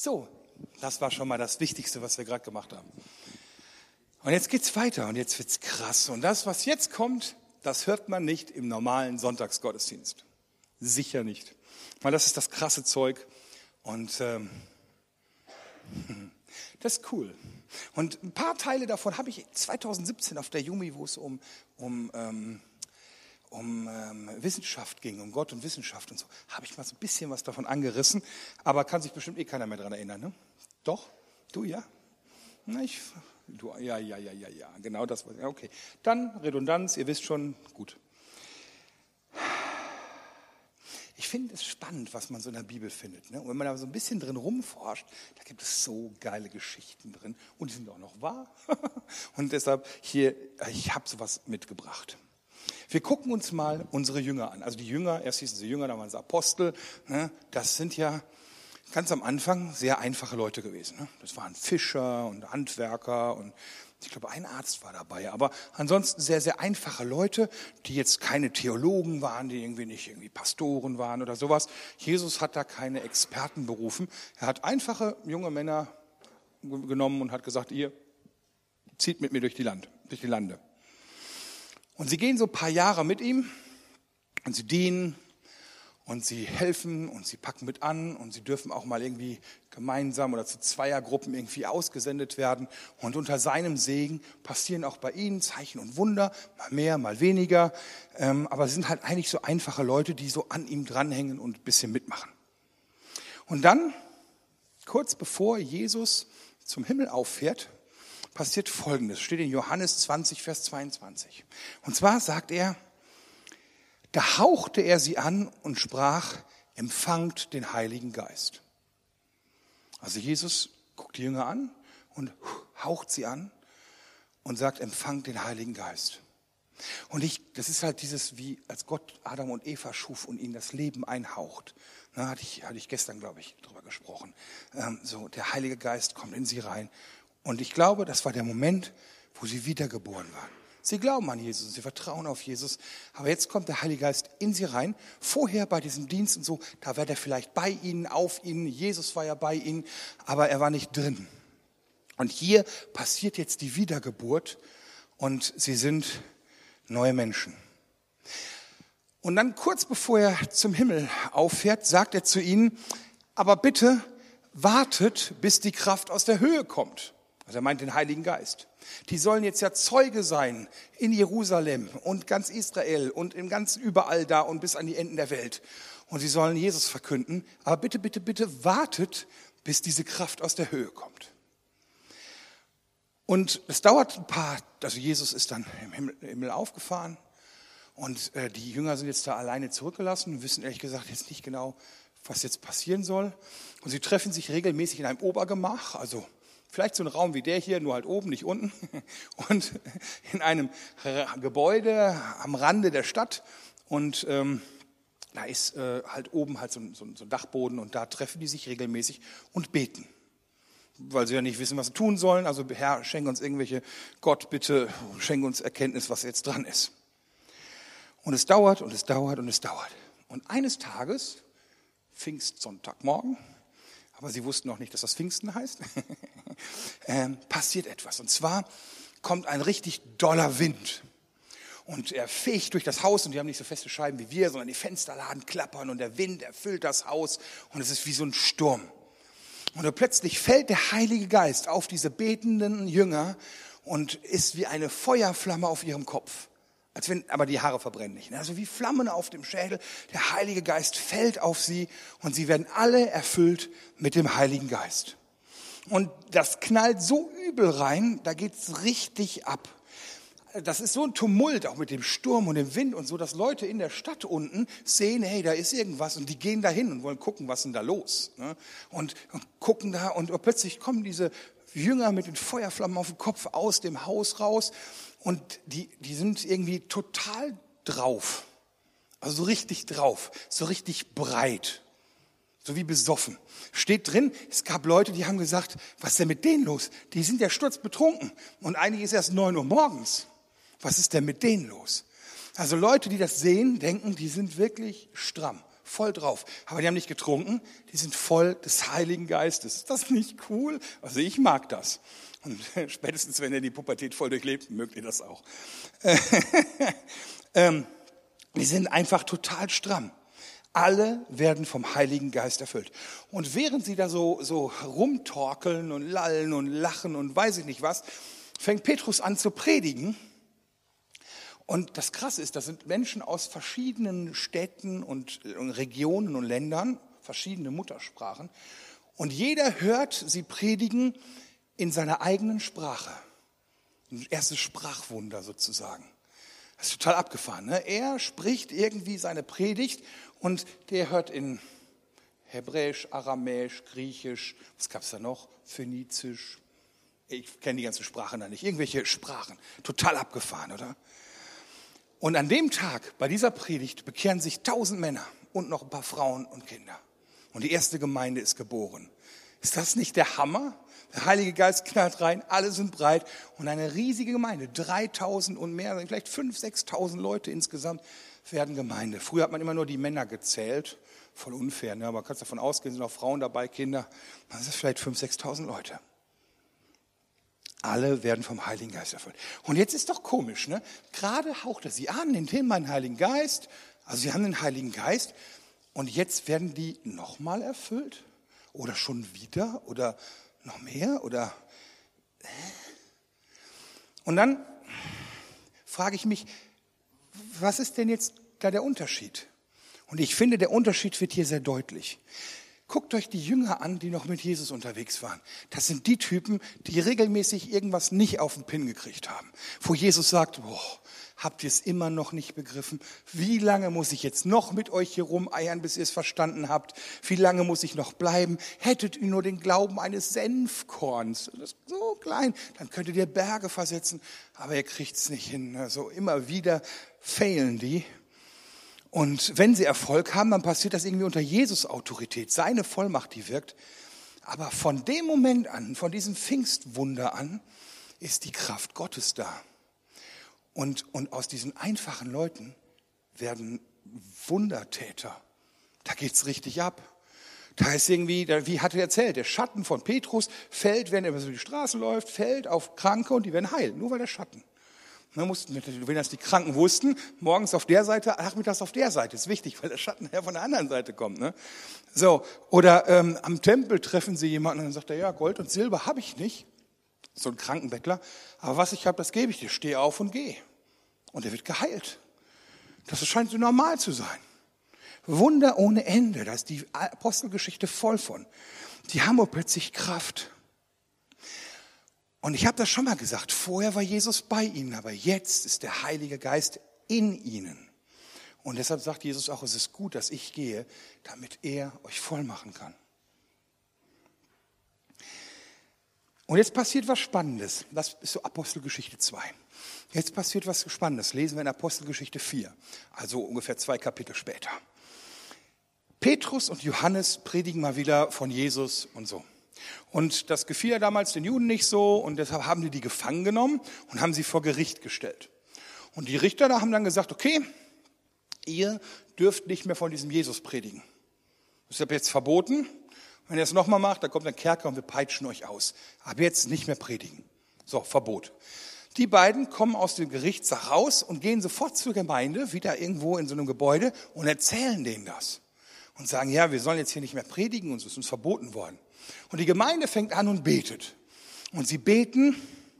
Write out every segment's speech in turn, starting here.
So, das war schon mal das Wichtigste, was wir gerade gemacht haben. Und jetzt geht's weiter und jetzt wird's krass. Und das, was jetzt kommt, das hört man nicht im normalen Sonntagsgottesdienst. Sicher nicht. Weil das ist das krasse Zeug und das ist cool. Und ein paar Teile davon habe ich 2017 auf der Jumi, wo es um Wissenschaft ging, um Gott und Wissenschaft und so, habe ich mal so ein bisschen was davon angerissen, aber kann sich bestimmt keiner mehr dran erinnern, ne? Doch? Du, ja? Na, ja, genau das. Ja, okay. Dann Redundanz, ihr wisst schon, gut. Ich finde es spannend, was man so in der Bibel findet. Ne? Und wenn man da so ein bisschen drin rumforscht, da gibt es so geile Geschichten drin. Und die sind auch noch wahr. Und deshalb hier, ich habe sowas mitgebracht. Wir gucken uns mal unsere Jünger an. Also die Jünger, erst hießen sie Jünger, dann waren sie Apostel. Ne? Das sind ja ganz am Anfang sehr einfache Leute gewesen. Ne? Das waren Fischer und Handwerker und ich glaube, ein Arzt war dabei, aber ansonsten sehr, sehr einfache Leute, die jetzt keine Theologen waren, die irgendwie Pastoren waren oder sowas. Jesus hat da keine Experten berufen. Er hat einfache junge Männer genommen und hat gesagt, ihr zieht mit mir durch die Lande. Und sie gehen so ein paar Jahre mit ihm und sie dienen und sie helfen und sie packen mit an und sie dürfen auch mal irgendwie gemeinsam oder zu Zweiergruppen irgendwie ausgesendet werden. Und unter seinem Segen passieren auch bei ihnen Zeichen und Wunder, mal mehr, mal weniger. Aber sie sind halt eigentlich so einfache Leute, die so an ihm dranhängen und ein bisschen mitmachen. Und dann, kurz bevor Jesus zum Himmel auffährt, passiert Folgendes. Steht in Johannes 20, Vers 22. Und zwar sagt er, da hauchte er sie an und sprach, empfangt den Heiligen Geist. Also Jesus guckt die Jünger an und haucht sie an und sagt, empfangt den Heiligen Geist. Und das ist halt dieses, wie als Gott Adam und Eva schuf und ihnen das Leben einhaucht. Da hatte ich gestern, glaube ich, drüber gesprochen. So, der Heilige Geist kommt in sie rein. Und ich glaube, das war der Moment, wo sie wiedergeboren waren. Sie glauben an Jesus, sie vertrauen auf Jesus, aber jetzt kommt der Heilige Geist in sie rein. Vorher bei diesem Dienst und so, da war der vielleicht bei ihnen, auf ihnen, Jesus war ja bei ihnen, aber er war nicht drin. Und hier passiert jetzt die Wiedergeburt und sie sind neue Menschen. Und dann kurz bevor er zum Himmel auffährt, sagt er zu ihnen, aber bitte wartet, bis die Kraft aus der Höhe kommt. Also er meint den Heiligen Geist. Die sollen jetzt ja Zeuge sein in Jerusalem und ganz Israel und in ganz überall da und bis an die Enden der Welt. Und sie sollen Jesus verkünden. Aber bitte, bitte, bitte wartet, bis diese Kraft aus der Höhe kommt. Und es dauert also Jesus ist dann im Himmel aufgefahren und die Jünger sind jetzt da alleine zurückgelassen und wissen ehrlich gesagt jetzt nicht genau, was jetzt passieren soll. Und sie treffen sich regelmäßig in einem Obergemach, also vielleicht so ein Raum wie der hier, nur halt oben, nicht unten. Und in einem Gebäude am Rande der Stadt. Und da ist halt oben halt so ein Dachboden. Und da treffen die sich regelmäßig und beten. Weil sie ja nicht wissen, was sie tun sollen. Also Herr, schenk uns Gott bitte, schenk uns Erkenntnis, was jetzt dran ist. Und es dauert und es dauert und es dauert. Und eines Tages, Pfingstsonntagmorgen, aber sie wussten noch nicht, dass das Pfingsten heißt, passiert etwas. Und zwar kommt ein richtig doller Wind. Und er fegt durch das Haus und die haben nicht so feste Scheiben wie wir, sondern die Fensterladen klappern und der Wind erfüllt das Haus und es ist wie so ein Sturm. Und plötzlich fällt der Heilige Geist auf diese betenden Jünger und ist wie eine Feuerflamme auf ihrem Kopf. Als wenn aber die Haare verbrennen nicht. Also wie Flammen auf dem Schädel. Der Heilige Geist fällt auf sie und sie werden alle erfüllt mit dem Heiligen Geist. Und das knallt so übel rein, da geht's richtig ab. Das ist so ein Tumult, auch mit dem Sturm und dem Wind und so, dass Leute in der Stadt unten sehen, hey, da ist irgendwas und die gehen da hin und wollen gucken, was ist denn da los. Und gucken da und plötzlich kommen diese Jünger mit den Feuerflammen auf dem Kopf aus dem Haus raus und die sind irgendwie total drauf. Also so richtig drauf, so richtig breit, so wie besoffen. Steht drin, es gab Leute, die haben gesagt, was ist denn mit denen los? Die sind ja sturzbetrunken und eigentlich ist erst 9 Uhr morgens. Was ist denn mit denen los? Also Leute, die das sehen, denken, die sind wirklich stramm, voll drauf. Aber die haben nicht getrunken, die sind voll des Heiligen Geistes. Ist das nicht cool? Also ich mag das. Und spätestens, wenn ihr die Pubertät voll durchlebt, mögt ihr das auch. Die sind einfach total stramm. Alle werden vom Heiligen Geist erfüllt. Und während sie da so rumtorkeln und lallen und lachen und weiß ich nicht was, fängt Petrus an zu predigen. Und das Krasse ist, das sind Menschen aus verschiedenen Städten und Regionen und Ländern, verschiedene Muttersprachen. Und jeder hört sie predigen in seiner eigenen Sprache. Ein erstes Sprachwunder sozusagen. Das ist total abgefahren. Ne? Er spricht irgendwie seine Predigt und der hört in Hebräisch, Aramäisch, Griechisch, was gab es da noch? Phönizisch. Ich kenne die ganzen Sprachen da nicht. Irgendwelche Sprachen. Total abgefahren, oder? Und an dem Tag, bei dieser Predigt, bekehren sich 1000 Männer und noch ein paar Frauen und Kinder. Und die erste Gemeinde ist geboren. Ist das nicht der Hammer? Der Heilige Geist knallt rein, alle sind breit und eine riesige Gemeinde, 3000 und mehr, vielleicht 5.000, 6.000 Leute insgesamt werden Gemeinde. Früher hat man immer nur die Männer gezählt, voll unfair, ne? Aber man kann davon ausgehen, sind auch Frauen dabei, Kinder, dann sind es vielleicht 5.000, 6.000 Leute. Alle werden vom Heiligen Geist erfüllt. Und jetzt ist doch komisch, ne? Gerade haucht er sie an, den Thema den Heiligen Geist, also sie haben den Heiligen Geist und jetzt werden die nochmal erfüllt? Oder schon wieder? Oder noch mehr? Oder und dann frage ich mich, was ist denn jetzt da der Unterschied? Und ich finde, der Unterschied wird hier sehr deutlich. Guckt euch die Jünger an, die noch mit Jesus unterwegs waren. Das sind die Typen, die regelmäßig irgendwas nicht auf den Pin gekriegt haben. Wo Jesus sagt, habt ihr es immer noch nicht begriffen? Wie lange muss ich jetzt noch mit euch hier rumeiern, bis ihr es verstanden habt? Wie lange muss ich noch bleiben? Hättet ihr nur den Glauben eines Senfkorns, das ist so klein, dann könntet ihr Berge versetzen. Aber ihr kriegt es nicht hin. Also immer wieder failen die. Und wenn sie Erfolg haben, dann passiert das irgendwie unter Jesus Autorität, seine Vollmacht, die wirkt. Aber von dem Moment an, von diesem Pfingstwunder an, ist die Kraft Gottes da. Und aus diesen einfachen Leuten werden Wundertäter. Da geht's richtig ab. Da ist irgendwie, wie hat er erzählt, der Schatten von Petrus fällt, wenn er über die Straße läuft, fällt auf Kranke und die werden heil, nur weil der Schatten. Wenn das die Kranken wussten, morgens auf der Seite, nachmittags auf der Seite. Ist wichtig, weil der Schatten ja von der anderen Seite kommt. Ne? So, oder am Tempel treffen sie jemanden und dann sagt er, ja, Gold und Silber habe ich nicht. So ein Krankenbettler. Aber was ich habe, das gebe ich dir. Steh auf und geh. Und er wird geheilt. Das scheint so normal zu sein. Wunder ohne Ende. Da ist die Apostelgeschichte voll von. Die haben plötzlich Kraft. Und ich habe das schon mal gesagt, vorher war Jesus bei ihnen, aber jetzt ist der Heilige Geist in ihnen. Und deshalb sagt Jesus auch, es ist gut, dass ich gehe, damit er euch voll machen kann. Und jetzt passiert was Spannendes. Das ist so Apostelgeschichte 2. Jetzt passiert was Spannendes. Lesen wir in Apostelgeschichte 4, also ungefähr 2 Kapitel später. Petrus und Johannes predigen mal wieder von Jesus und so. Und das gefiel ja damals den Juden nicht so und deshalb haben die gefangen genommen und haben sie vor Gericht gestellt. Und die Richter da haben dann gesagt, okay, ihr dürft nicht mehr von diesem Jesus predigen. Das ist ab jetzt verboten. Wenn ihr es nochmal macht, dann kommt ein Kerker und wir peitschen euch aus. Ab jetzt nicht mehr predigen. So, Verbot. Die beiden kommen aus dem Gerichtssaal raus und gehen sofort zur Gemeinde, wieder irgendwo in so einem Gebäude und erzählen denen das. Und sagen, ja, wir sollen jetzt hier nicht mehr predigen, uns ist uns verboten worden. Und die Gemeinde fängt an und betet. Und sie beten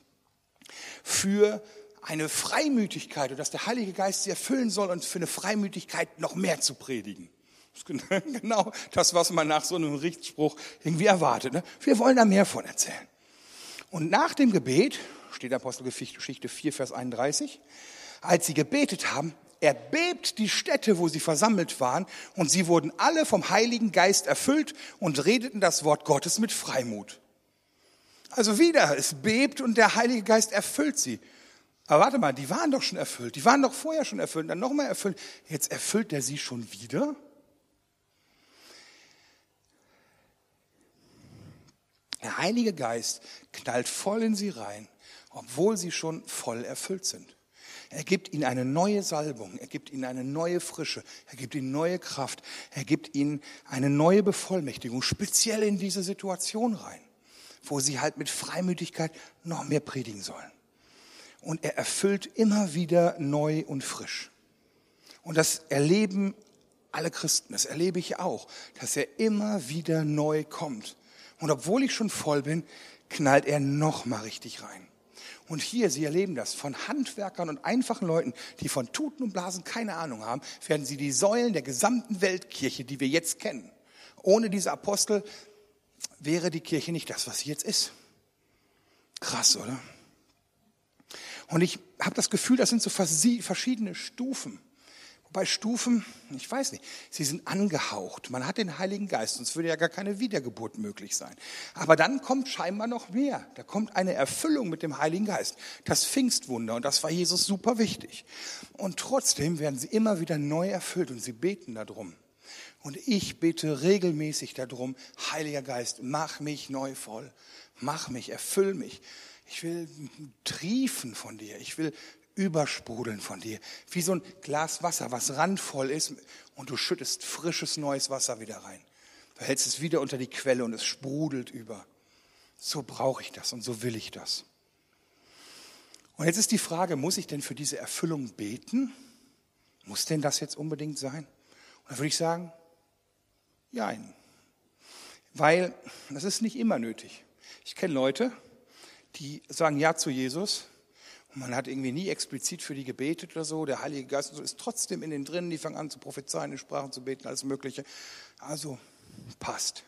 für eine Freimütigkeit und dass der Heilige Geist sie erfüllen soll und für eine Freimütigkeit noch mehr zu predigen. Das ist genau das, was man nach so einem Richtspruch irgendwie erwartet. Ne? Wir wollen da mehr von erzählen. Und nach dem Gebet, steht Apostelgeschichte 4, Vers 31, als sie gebetet haben, erbebt die Stätte, wo sie versammelt waren, und sie wurden alle vom Heiligen Geist erfüllt und redeten das Wort Gottes mit Freimut. Also wieder, es bebt und der Heilige Geist erfüllt sie. Aber warte mal, die waren doch schon erfüllt, die waren doch vorher schon erfüllt, dann nochmal erfüllt. Jetzt erfüllt er sie schon wieder? Der Heilige Geist knallt voll in sie rein, obwohl sie schon voll erfüllt sind. Er gibt ihnen eine neue Salbung, er gibt ihnen eine neue Frische, er gibt ihnen neue Kraft, er gibt ihnen eine neue Bevollmächtigung, speziell in diese Situation rein, wo sie halt mit Freimütigkeit noch mehr predigen sollen. Und er erfüllt immer wieder neu und frisch. Und das erleben alle Christen, das erlebe ich auch, dass er immer wieder neu kommt. Und obwohl ich schon voll bin, knallt er noch mal richtig rein. Und hier, Sie erleben das, von Handwerkern und einfachen Leuten, die von Tuten und Blasen keine Ahnung haben, werden sie die Säulen der gesamten Weltkirche, die wir jetzt kennen. Ohne diese Apostel wäre die Kirche nicht das, was sie jetzt ist. Krass, oder? Und ich habe das Gefühl, das sind so verschiedene Stufen. Wobei Stufen, ich weiß nicht, sie sind angehaucht. Man hat den Heiligen Geist, sonst würde ja gar keine Wiedergeburt möglich sein. Aber dann kommt scheinbar noch mehr. Da kommt eine Erfüllung mit dem Heiligen Geist. Das Pfingstwunder, und das war Jesus super wichtig. Und trotzdem werden sie immer wieder neu erfüllt und sie beten darum. Und ich bete regelmäßig darum, Heiliger Geist, mach mich neu voll. Mach mich, erfüll mich. Ich will triefen von dir. Ich will übersprudeln von dir. Wie so ein Glas Wasser, was randvoll ist und du schüttest frisches, neues Wasser wieder rein. Du hältst es wieder unter die Quelle und es sprudelt über. So brauche ich das und so will ich das. Und jetzt ist die Frage, muss ich denn für diese Erfüllung beten? Muss denn das jetzt unbedingt sein? Und da würde ich sagen, nein. Weil das ist nicht immer nötig. Ich kenne Leute, die sagen Ja zu Jesus und man hat irgendwie nie explizit für die gebetet oder so. Der Heilige Geist ist trotzdem in den drinnen, die fangen an zu prophezeien, in Sprachen zu beten, alles Mögliche. Also passt.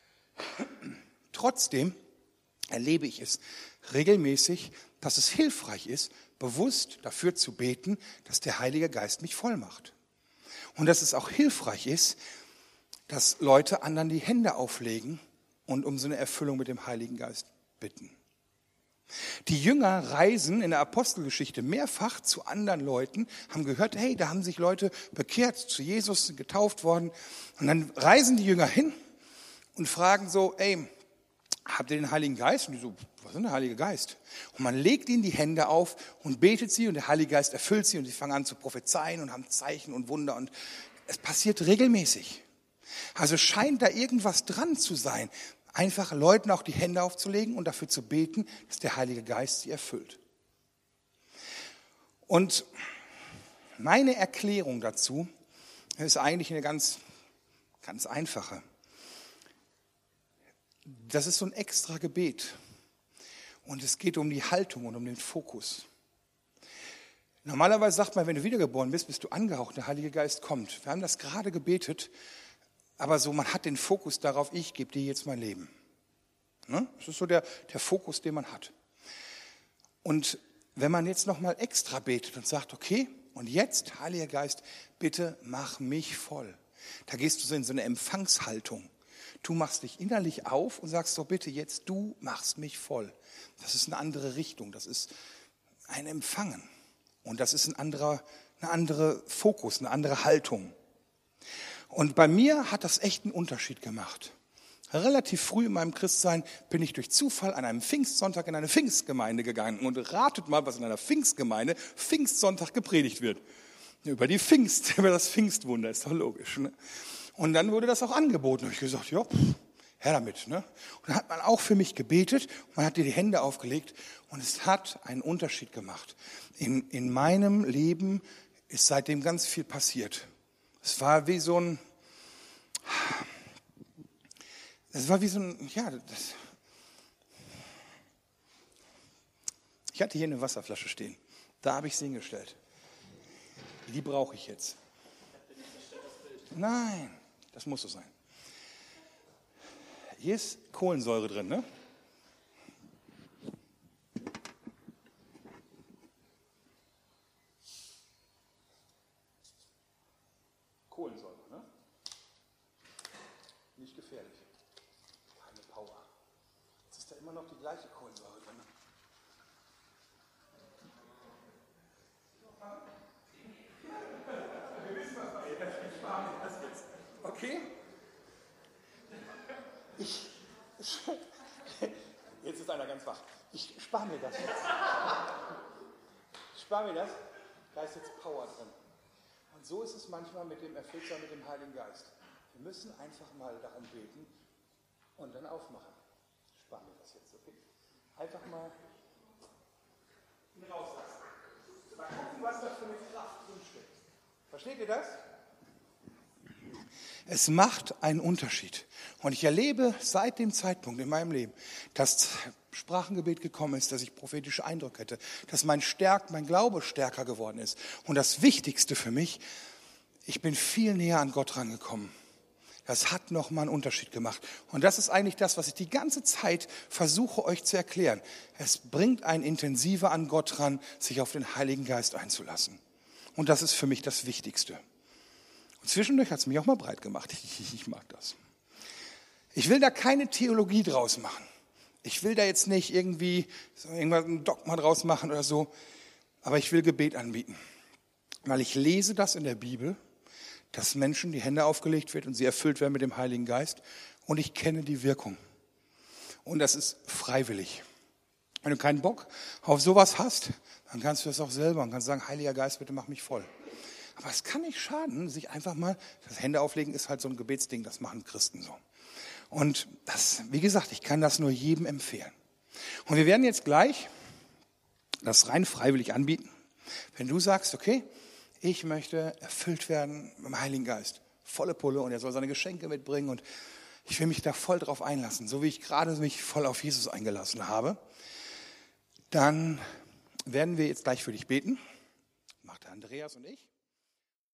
Trotzdem erlebe ich es regelmäßig, dass es hilfreich ist, bewusst dafür zu beten, dass der Heilige Geist mich voll macht. Und dass es auch hilfreich ist, dass Leute anderen die Hände auflegen und um so eine Erfüllung mit dem Heiligen Geist bitten. Die Jünger reisen in der Apostelgeschichte mehrfach zu anderen Leuten, haben gehört, hey, da haben sich Leute bekehrt zu Jesus, sind getauft worden. Und dann reisen die Jünger hin und fragen so, ey, habt ihr den Heiligen Geist? Und die so, was ist denn der Heilige Geist? Und man legt ihnen die Hände auf und betet sie und der Heilige Geist erfüllt sie und sie fangen an zu prophezeien und haben Zeichen und Wunder und es passiert regelmäßig. Also scheint da irgendwas dran zu sein, einfach Leuten auch die Hände aufzulegen und dafür zu beten, dass der Heilige Geist sie erfüllt. Und meine Erklärung dazu ist eigentlich eine ganz einfache. Das ist so ein extra Gebet. Und es geht um die Haltung und um den Fokus. Normalerweise sagt man, wenn du wiedergeboren bist, bist du angehaucht, der Heilige Geist kommt. Wir haben das gerade gebetet, aber so, man hat den Fokus darauf, ich gebe dir jetzt mein Leben. Ne? Das ist so der Fokus, den man hat. Und wenn man jetzt nochmal extra betet und sagt, okay, und jetzt, Heiliger Geist, bitte mach mich voll. Da gehst du so in so eine Empfangshaltung. Du machst dich innerlich auf und sagst so, bitte jetzt, du machst mich voll. Das ist eine andere Richtung, das ist ein Empfangen. Und das ist ein anderer Fokus, eine andere Haltung. Und bei mir hat das echt einen Unterschied gemacht. Relativ früh in meinem Christsein bin ich durch Zufall an einem Pfingstsonntag in eine Pfingstgemeinde gegangen. Und ratet mal, was in einer Pfingstgemeinde Pfingstsonntag gepredigt wird. Über das Pfingstwunder, ist doch logisch. Ne? Und dann wurde das auch angeboten. Da habe ich gesagt, ja, her damit. Ne? Und dann hat man auch für mich gebetet. Man hat dir die Hände aufgelegt. Und es hat einen Unterschied gemacht. In meinem Leben ist seitdem ganz viel passiert. Es war wie so ein, ich hatte hier eine Wasserflasche stehen. Da habe ich sie hingestellt. Die brauche ich jetzt. Nein, das muss so sein. Hier ist Kohlensäure drin, ne? Kohlensäure, ne? Nicht gefährlich. Keine Power. Jetzt ist da immer noch die gleiche Kohlensäure drin. Wir wissen, was passiert. Ich spare mir das jetzt. Okay? Jetzt ist einer ganz wach. Ich spare mir das jetzt. Ich spare mir das. Da ist jetzt Power drin. Und so ist es manchmal mit dem Erfülltsein mit dem Heiligen Geist. Wir müssen einfach mal darum beten und dann aufmachen. Sparen wir das jetzt, okay? Einfach mal ihn rauslassen. Mal gucken, was da für eine Kraft drin steckt. Versteht ihr das? Es macht einen Unterschied. Und ich erlebe seit dem Zeitpunkt in meinem Leben, dass Sprachengebet gekommen ist, dass ich prophetische Eindrücke hätte, dass mein Glaube stärker geworden ist. Und das Wichtigste für mich, ich bin viel näher an Gott rangekommen. Das hat nochmal einen Unterschied gemacht. Und das ist eigentlich das, was ich die ganze Zeit versuche euch zu erklären. Es bringt einen intensiver an Gott ran, sich auf den Heiligen Geist einzulassen. Und das ist für mich das Wichtigste. Und zwischendurch hat es mich auch mal breit gemacht. Ich mag das. Ich will da keine Theologie draus machen. Ich will da jetzt nicht irgendwie irgendwas ein Dogma draus machen oder so. Aber ich will Gebet anbieten. Weil ich lese das in der Bibel, dass Menschen die Hände aufgelegt wird und sie erfüllt werden mit dem Heiligen Geist. Und ich kenne die Wirkung. Und das ist freiwillig. Wenn du keinen Bock auf sowas hast, dann kannst du das auch selber und kannst sagen, Heiliger Geist, bitte mach mich voll. Aber es kann nicht schaden, sich einfach mal, das Hände auflegen ist halt so ein Gebetsding, das machen Christen so. Und das, wie gesagt, ich kann das nur jedem empfehlen. Und wir werden jetzt gleich das rein freiwillig anbieten. Wenn du sagst, okay, ich möchte erfüllt werden mit dem Heiligen Geist, volle Pulle und er soll seine Geschenke mitbringen und ich will mich da voll drauf einlassen, so wie ich gerade mich voll auf Jesus eingelassen habe, dann werden wir jetzt gleich für dich beten. Macht der Andreas und ich.